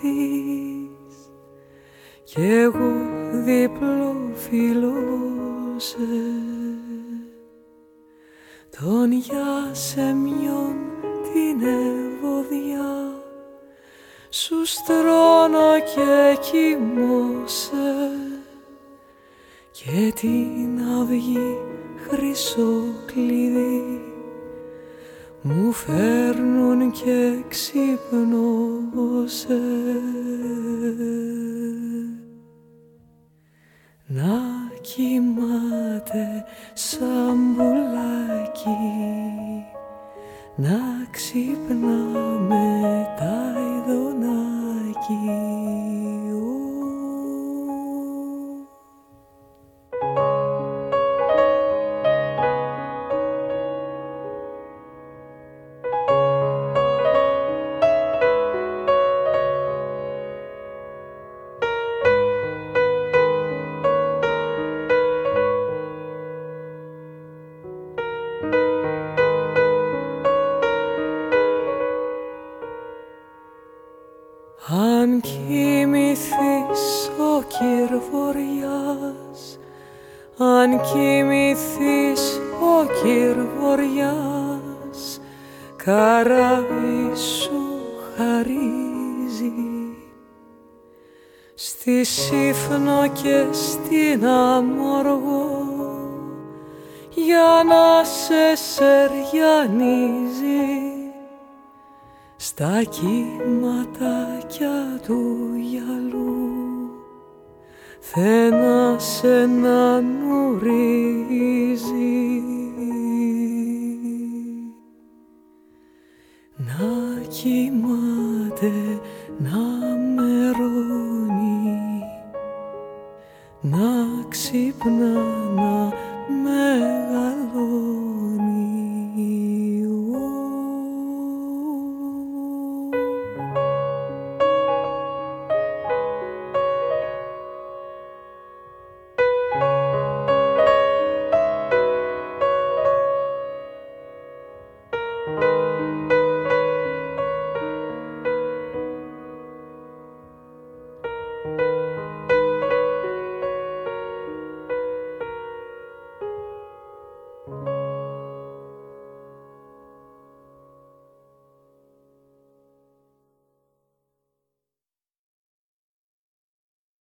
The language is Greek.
δεις κι εγώ διπλοφιλούσε τον για σεμιόν την ευωδιά σου στρώνω και κοιμώσαι και την αυγή χρυσό κλειδί μου φέρνουν και ξύπνωσε να κοιμάται σαν πουλάκι να ξυπνά με τα ειδονάκι. Αν κοιμηθείς ο κυρ-βοριάς, αν κοιμηθείς ο κυρ-βοριάς, καράβι σου χαρίζει στη Σύφνο και στην Αμοργό για να σε σεριανίζει στα κύματάκια του γυαλού θένασε να νουρίζει να κοιμάται, να